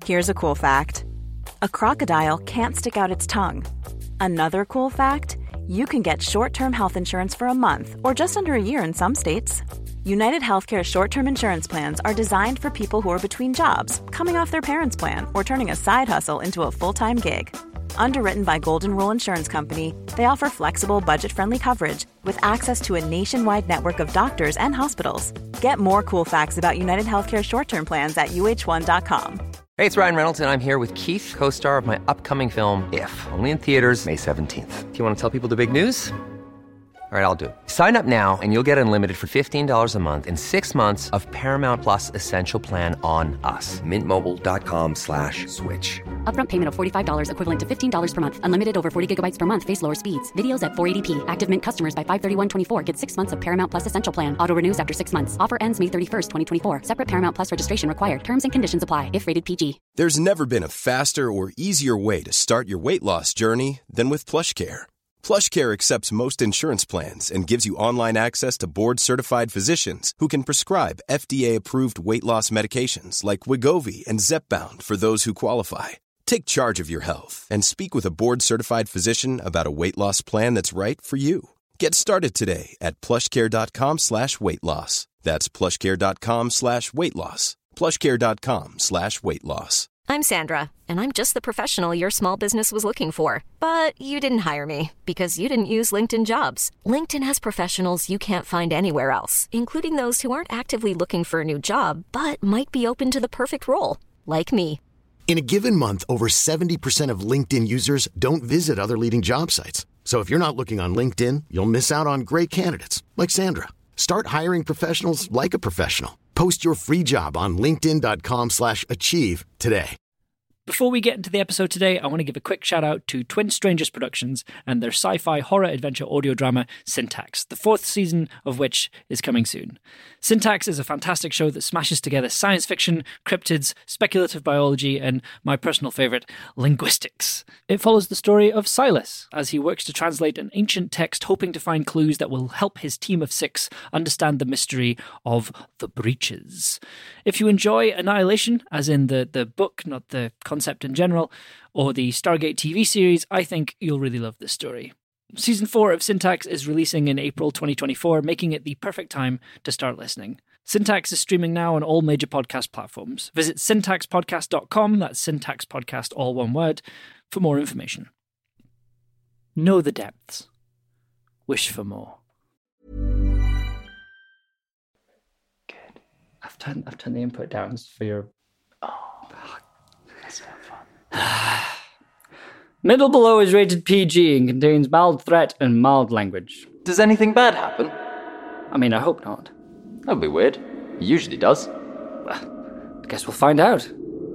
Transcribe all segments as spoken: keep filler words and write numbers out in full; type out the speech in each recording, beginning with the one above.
Here's a cool fact. A crocodile can't stick out its tongue. Another cool fact, you can get short-term health insurance for a month or just under a year in some states. United Healthcare short-term insurance plans are designed for people who are between jobs, coming off their parents' plan, or turning a side hustle into a full-time gig. Underwritten by Golden Rule Insurance Company, they offer flexible, budget-friendly coverage with access to a nationwide network of doctors and hospitals. Get more cool facts about United Healthcare short-term plans at U H one dot com. Hey, it's Ryan Reynolds, and I'm here with Keith, co-star of my upcoming film, If, only in theaters May seventeenth. Do you want to tell people the big news? All right, I'll do it. Sign up now and you'll get unlimited for fifteen dollars a month and six months of Paramount Plus Essential Plan on us. Mint Mobile dot com slash switch. Upfront payment of forty-five dollars equivalent to fifteen dollars per month. Unlimited over forty gigabytes per month. Face lower speeds. Videos at four eighty p. Active Mint customers by five thirty-one twenty-four get six months of Paramount Plus Essential Plan. Auto renews after six months. Offer ends May thirty-first, twenty twenty-four. Separate Paramount Plus registration required. Terms and conditions apply if rated P G. There's never been a faster or easier way to start your weight loss journey than with PlushCare. PlushCare accepts most insurance plans and gives you online access to board-certified physicians who can prescribe F D A-approved weight loss medications like Wegovy and Zepbound for those who qualify. Take charge of your health and speak with a board-certified physician about a weight loss plan that's right for you. Get started today at plushcare.com slash weight loss. That's plushcare.com slash weight loss. plushcare.com slash weight loss. I'm Sandra, and I'm just the professional your small business was looking for. But you didn't hire me because you didn't use LinkedIn Jobs. LinkedIn has professionals you can't find anywhere else, including those who aren't actively looking for a new job, but might be open to the perfect role, like me. In a given month, over seventy percent of LinkedIn users don't visit other leading job sites. So if you're not looking on LinkedIn, you'll miss out on great candidates, like Sandra. Start hiring professionals like a professional. Post your free job on linkedin.com slash achieve today. Before we get into the episode today, I want to give a quick shout out to Twin Strangers Productions and their sci-fi horror adventure audio drama Syntax, the fourth season of which is coming soon. Syntax is a fantastic show that smashes together science fiction, cryptids, speculative biology, and my personal favourite, linguistics. It follows the story of Silas as he works to translate an ancient text, hoping to find clues that will help his team of six understand the mystery of the breaches. If you enjoy Annihilation, as in the, the book, not the concept in general, or the Stargate T V series, I think you'll really love this story. Season four of Syntax is releasing in April twenty twenty-four, making it the perfect time to start listening. Syntax is streaming now on all major podcast platforms. Visit syntax podcast dot com, that's Syntax Podcast, all one word, for more information. Know the depths. Wish for more. Good. I've turned, I've turned the input down for your... Oh. Middle Below is rated P G and contains mild threat and mild language. Does anything bad happen? I mean, I hope not. That'd be weird. It usually does. Well, I guess we'll find out.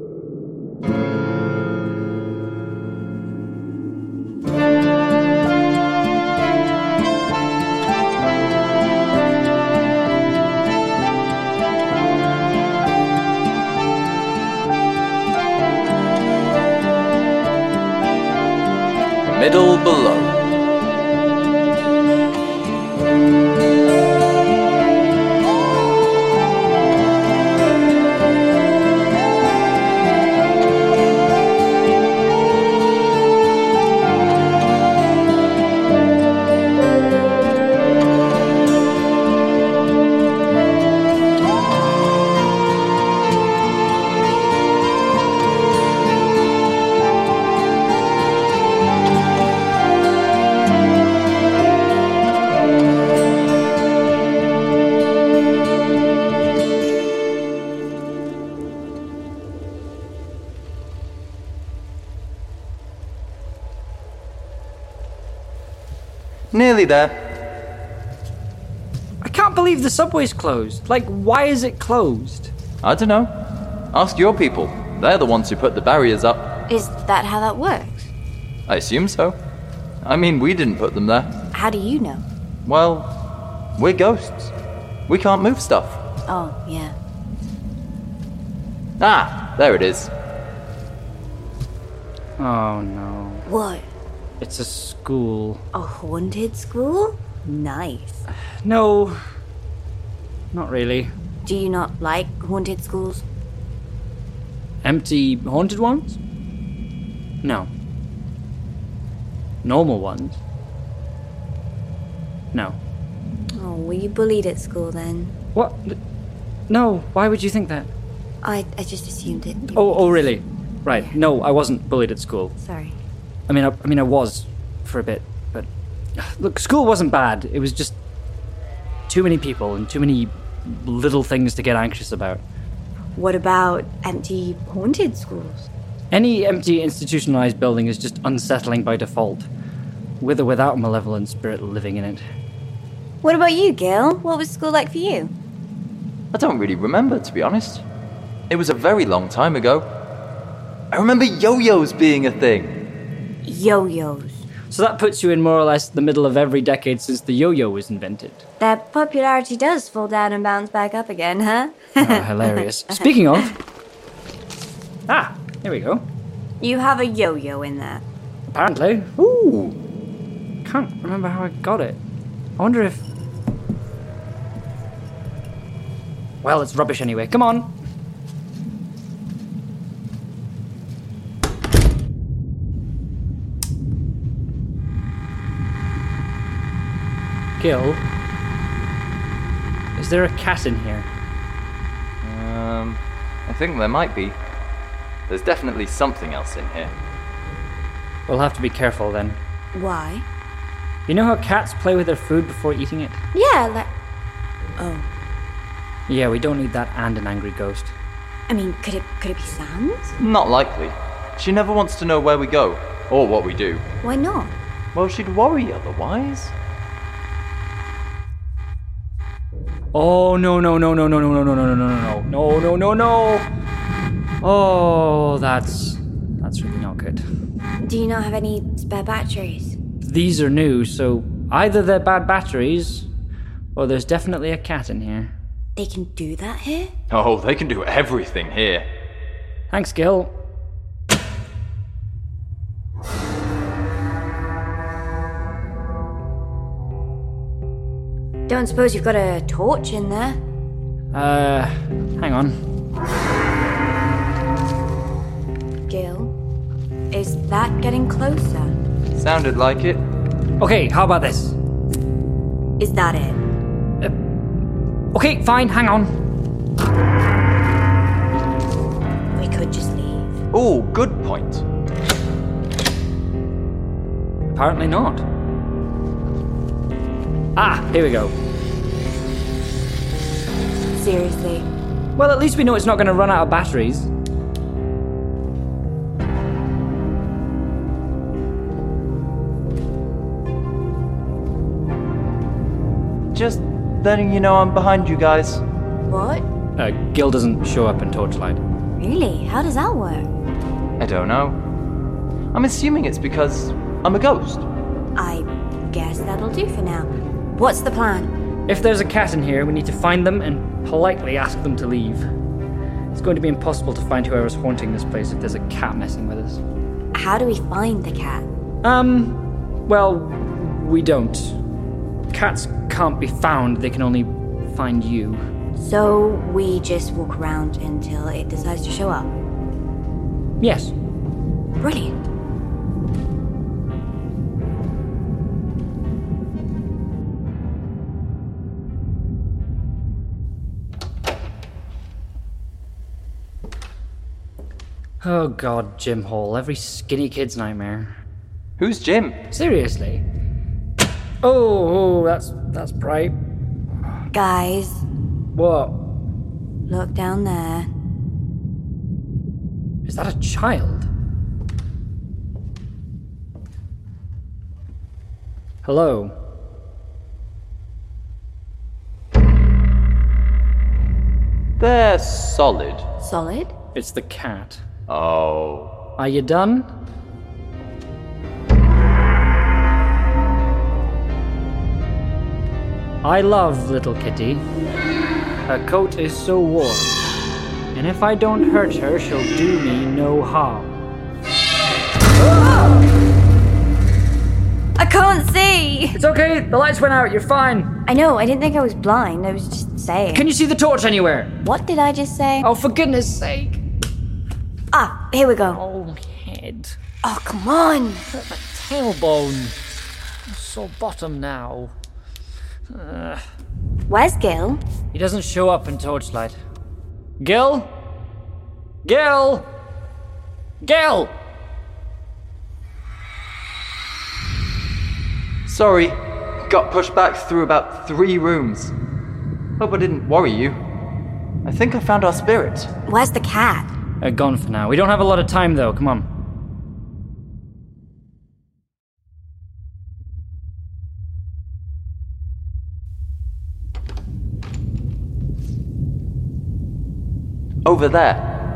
Middle Below. Nearly there. I can't believe the subway's closed. Like, why is it closed? I don't know. Ask your people. They're the ones who put the barriers up. Is that how that works? I assume so. I mean, we didn't put them there. How do you know? Well, we're ghosts. We can't move stuff. Oh, yeah. Ah, there it is. Oh, no. What? It's a school. A haunted school? Nice. No, not really. Do you not like haunted schools? Empty, haunted ones? No. Normal ones? No. Oh, were you bullied at school then? What? No, why would you think that? I, I just assumed it. Oh, oh, really? Right. No, I wasn't bullied at school. Sorry. I mean, I, I mean, I was for a bit, but look, school wasn't bad. It was just too many people and too many little things to get anxious about. What about empty, haunted schools? Any empty, institutionalized building is just unsettling by default, with or without a malevolent spirit living in it. What about you, Gil? What was school like for you? I don't really remember, to be honest. It was a very long time ago. I remember yo-yos being a thing. Yo-yos. So that puts you in more or less the middle of every decade since the yo-yo was invented. Their popularity does fall down and bounce back up again, huh? Oh, hilarious. Speaking of... Ah, here we go. You have a yo-yo in there. Apparently. Ooh. Can't remember how I got it. I wonder if... Well, it's rubbish anyway. Come on. Gil, is there a cat in here? Um, I think there might be. There's definitely something else in here. We'll have to be careful then. Why? You know how cats play with their food before eating it? Yeah, like... Oh. Yeah, we don't need that and an angry ghost. I mean, could it could it be Sam's? Not likely. She never wants to know where we go, or what we do. Why not? Well, she'd worry otherwise. Oh, no, no, no, no, no, no, no, no, no, no, no, no, no, no, no. Oh, that's, that's really not good. Do you not have any spare batteries? These are new, so either they're bad batteries, or there's definitely a cat in here. They can do that here? Oh, they can do everything here. Thanks, Gil. Don't suppose you've got a torch in there? Uh, hang on. Gil, is that getting closer? Sounded like it. Okay, how about this? Is that it? Uh, okay, fine, hang on. We could just leave. Oh, good point. Apparently not. Ah, here we go. Seriously? Well, at least we know it's not going to run out of batteries. Just letting you know I'm behind you guys. What? Uh, Gil doesn't show up in torchlight. Really? How does that work? I don't know. I'm assuming it's because I'm a ghost. I guess that'll do for now. What's the plan? If there's a cat in here, we need to find them and politely ask them to leave. It's going to be impossible to find whoever's haunting this place if there's a cat messing with us. How do we find the cat? Um, well, we don't. Cats can't be found, they can only find you. So we just walk around until it decides to show up? Yes. Brilliant. Oh god, Jim Hall, every skinny kid's nightmare. Who's Jim? Seriously? Oh, oh that's that's bright. Guys. What? Look down there. Is that a child? Hello? They're solid. Solid? It's the cat. Oh. Are you done? I love little kitty. Her coat is so warm, and if I don't hurt her, she'll do me no harm. I can't see! It's okay, the lights went out, you're fine. I know, I didn't think I was blind, I was just saying. Can you see the torch anywhere? What did I just say? Oh, for goodness sake. Ah, here we go. Oh, head. Oh, come on. My tailbone. I'm so bottom now. Uh, Where's Gil? he doesn't show up in Torchlight. Gil? Gil? Gil! Sorry, got pushed back through about three rooms. Hope I didn't worry you. I think I found our spirit. Where's the cat? Uh, gone for now. We don't have a lot of time, though. Come on. Over there.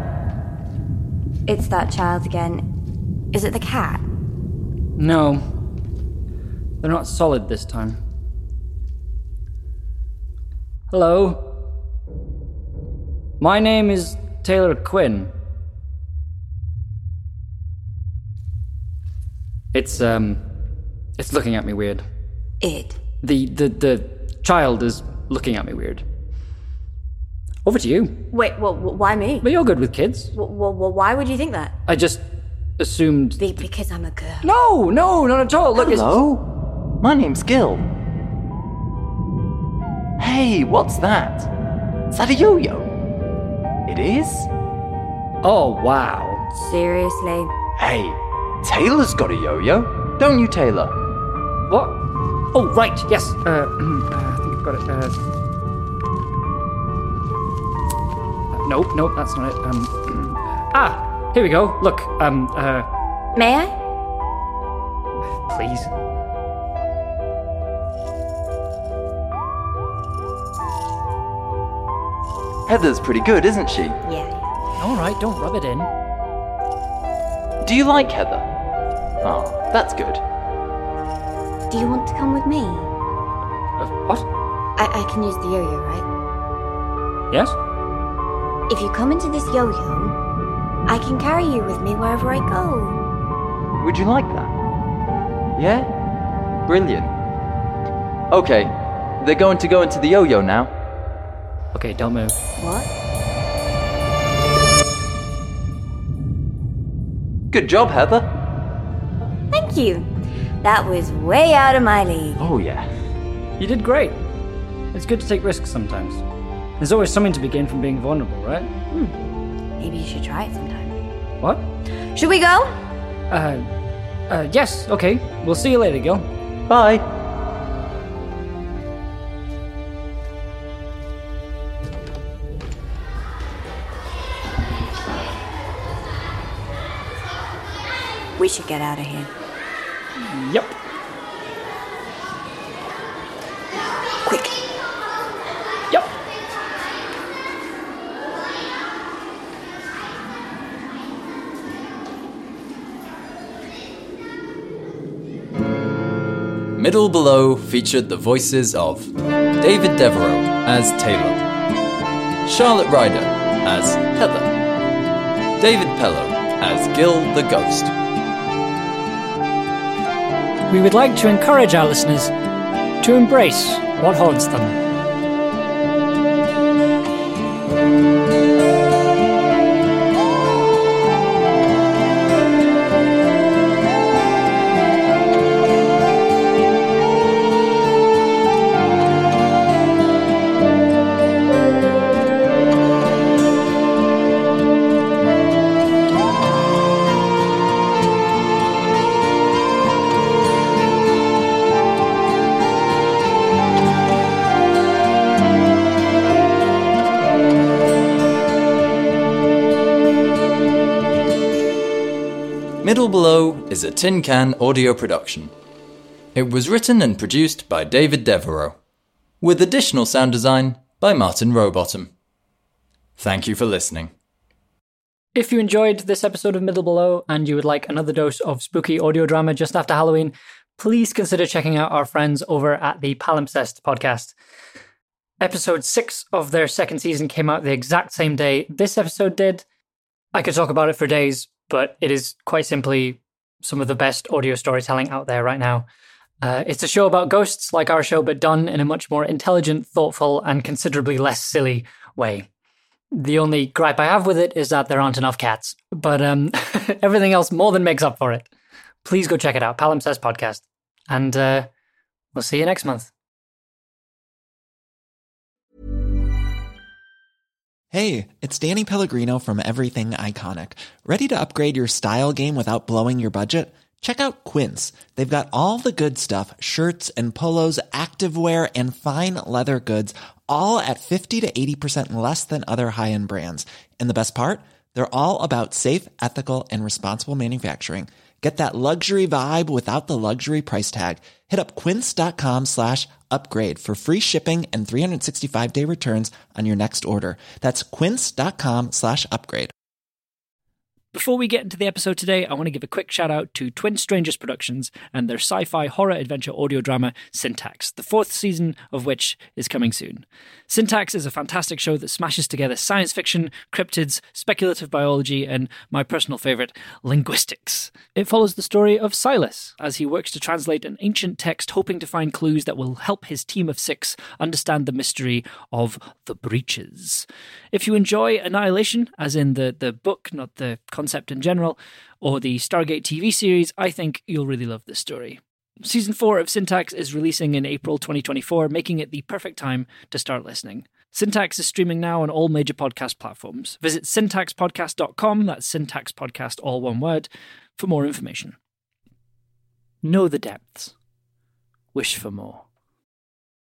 It's that child again. Is it the cat? No. They're not solid this time. Hello? My name is Taylor Quinn. It's, um... It's looking at me weird. It. The, the, the child is looking at me weird. Over to you. Wait, well, why me? But you're good with kids. Well, well, why would you think that? I just assumed... Be- because I'm a girl. No, no, not at all. Look, Hello? My name's Gil. Hey, what's that? Is that a yo-yo? It is? it's... Oh, wow. Seriously? Hey, Taylor's got a yo-yo. Don't you, Taylor? What? Oh, right, yes. Uh, uh I think I've got it. Uh... Nope, nope, that's not it. Um, ah, here we go. Look, um, uh... May I? Please. Heather's pretty good, isn't she? Yeah. All right, don't rub it in. Do you like Heather? Oh, that's good. Do you want to come with me? Uh, what? I, I can use the yo-yo, right? Yes? If you come into this yo-yo, I can carry you with me wherever I go. Would you like that? Yeah? Brilliant. Okay, they're going to go into the yo-yo now. Okay, don't move. What? Good job, Heather. Thank you. That was way out of my league. Oh, yeah. You did great. It's good to take risks sometimes. There's always something to be gained from being vulnerable, right? Hmm. Maybe you should try it sometime. What? Should we go? Uh, uh, yes, okay. We'll see you later, Gil. Bye. We should get out of here. Yep. Quick. Yep. Middle Below featured the voices of David Devereaux as Taylor, Charlotte Ryder as Heather, David Pello as Gil the Ghost. We would like to encourage our listeners to embrace what haunts them. Middle Below is a Tin Can audio production. It was written and produced by David Devereaux, with additional sound design by Martin Rowbottom. Thank you for listening. If you enjoyed this episode of Middle Below and you would like another dose of spooky audio drama just after Halloween, please consider checking out our friends over at the Palimpsest podcast. Episode six of their second season came out the exact same day this episode did. I could talk about it for days, but it is quite simply some of the best audio storytelling out there right now. Uh, it's a show about ghosts like our show, but done in a much more intelligent, thoughtful, and considerably less silly way. The only gripe I have with it is that there aren't enough cats. But um, everything else more than makes up for it. Please go check it out, Palimpsest Podcast. And uh, we'll see you next month. Hey, it's Danny Pellegrino from Everything Iconic. Ready to upgrade your style game without blowing your budget? Check out Quince. They've got all the good stuff, shirts and polos, activewear, and fine leather goods, all at fifty to eighty percent less than other high-end brands. And the best part? They're all about safe, ethical, and responsible manufacturing. Get that luxury vibe without the luxury price tag. Hit up quince.com slash upgrade for free shipping and three sixty-five day returns on your next order. That's quince.com slash upgrade. Before we get into the episode today, I want to give a quick shout out to Twin Strangers Productions and their sci-fi horror adventure audio drama Syntax, the fourth season of which is coming soon. Syntax is a fantastic show that smashes together science fiction, cryptids, speculative biology, and my personal favourite, linguistics. It follows the story of Silas as he works to translate an ancient text, hoping to find clues that will help his team of six understand the mystery of the breaches. If you enjoy Annihilation, as in the, the book, not the concept in general, or the Stargate T V series, I think you'll really love this story. Season four of Syntax is releasing in April twenty twenty-four, making it the perfect time to start listening. Syntax is streaming now on all major podcast platforms. Visit syntax podcast dot com, that's Syntax Podcast, all one word, for more information. Know the depths. Wish for more.